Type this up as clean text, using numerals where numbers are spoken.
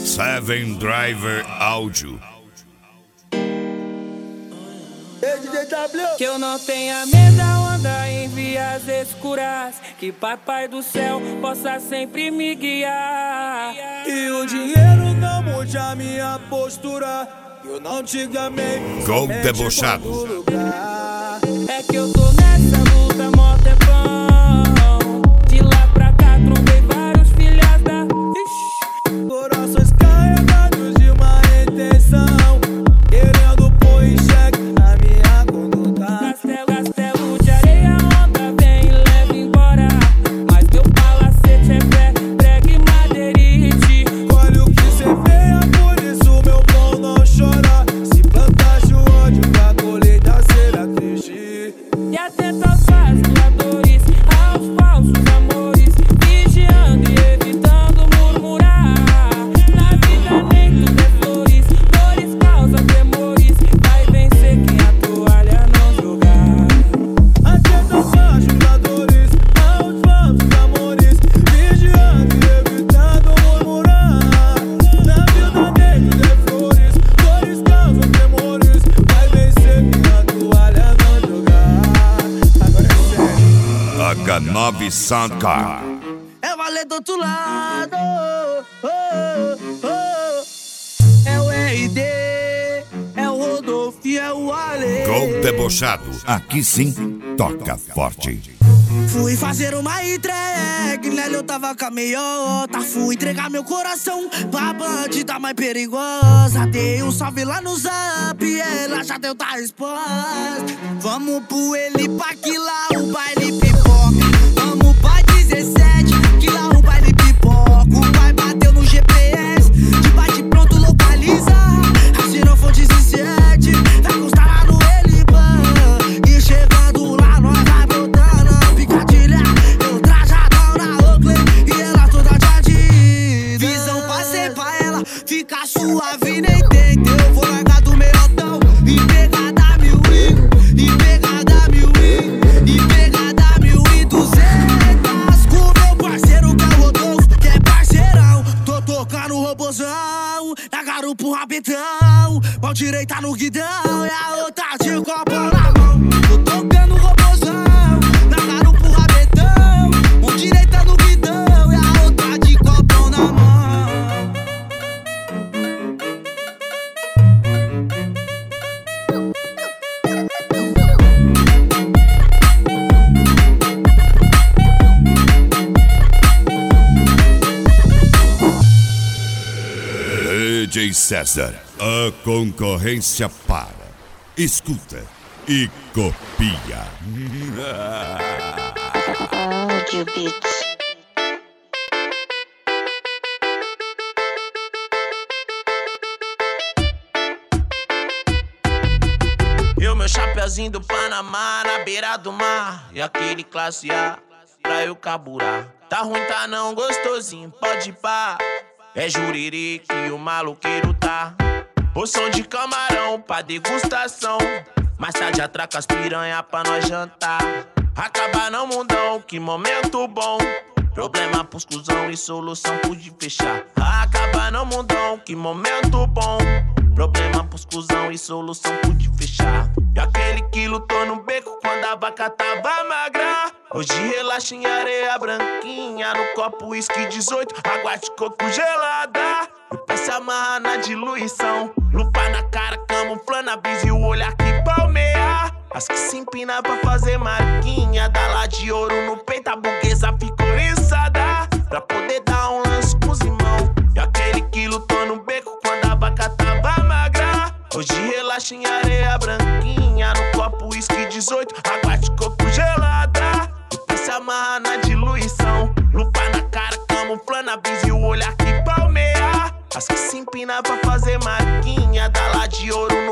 Seven Driver Áudio. Que eu não tenha medo da onda em vias escuras, que papai do céu possa sempre me guiar. E o dinheiro não mude a minha postura, eu não te gamei. Gol debochado. É que eu tô nessa luta mó tempão. De lá pra cá trombei vários filhas da... Corações carregados de má intenção, querendo pôr em xeque a minha conduta. Castelo de areia, onda vem e leva embora, mas meu palacete é fé, prega e madeirite. Olha o que cê veia, por isso meu pão não chora. Se plantaste o ódio, a colheita será triste. E atenta aos vaciladores, aos falsos amores, vigiando e evitando murmurar. Na vida nem tudo é flores, dores causam temores. Vai vencer quem a toalha não jogar. Atenta aos ajuladores, aos falsos amores, vigiando e evitando murmurar. Na vida nem tudo é flores, dores causam temores. Vai vencer quem a toalha não jogar. Agora é sério. H9 Soundcar. É valer do outro lado, é o RD, é o Rodolfo e é o Ale. Gol debochado. Aqui sim, toca forte. Fui fazer uma entrega, nela eu tava com a meiota. Fui entregar meu coração pra bandida mais perigosa. Dei um salve lá no Zap e ela já deu da resposta. Vamos pro ele pra que lá o baile pipoca. Vamos pra 17, que lá o baile pipoca. O pai bateu no GPS, de bate pronto localiza. Assinou fonte 17, vai constar lá no Eliban. E chegando lá nós vai botando a picadilha. Eu trajadão na Oakley e ela toda de Adidas. Visão passei pra ela, fica suave nem tenta. Eu vou largar do meiotão e pegar da 1000 e pegar da 1000 e pegar da 1200. Com meu parceiro que é o Rodolfo, que é parceirão. Tô tocando o robozão, na garupa o rabetão. Mão direita no guidão e a outra de copo na mão. Tô tocando o robozão, na garupa o rabetão. Mão direita no guidão e a outra de copo na mão. DJ César, a concorrência para. Escuta e copia. Áudio Beats. E o meu chapeuzinho do Panamá na beira do mar. E aquele classe A pra eu carburar. Tá ruim, tá não, gostosinho, pode ir pá. É juriri que o maloqueiro tá. Porção de camarão pra degustação. Mais tarde atraca as piranha pra nós jantar. Acabar no mundão, que momento bom. Problema pros cuzão e solução pude fechar. Acabar no mundão, que momento bom. Problema pros cuzão e solução pude fechar. E aquele que lutou no beco quando a vaca tava magra. Hoje relaxa em areia branquinha. No copo uísque 18, água de coco gelada. E pra se amarrar na diluição. Lupa na cara, camuflando a brisa e o olhar que palmeia. As que se empina pra fazer marquinha. Dá lá de ouro no peito, a burguesa ficou oriçada. Pra poder dar um lance com os irmãos. E aquele que lutou no beco quando a vaca tava magra. Hoje relaxa em areia branquinha. No copo uísque 18, água de coco gelada. E pra se amarrar na diluição. Lupa na cara, camuflando a brisa e o olhar que palmeia. As que se empina pra fazer marquinha. Dá lá de ouro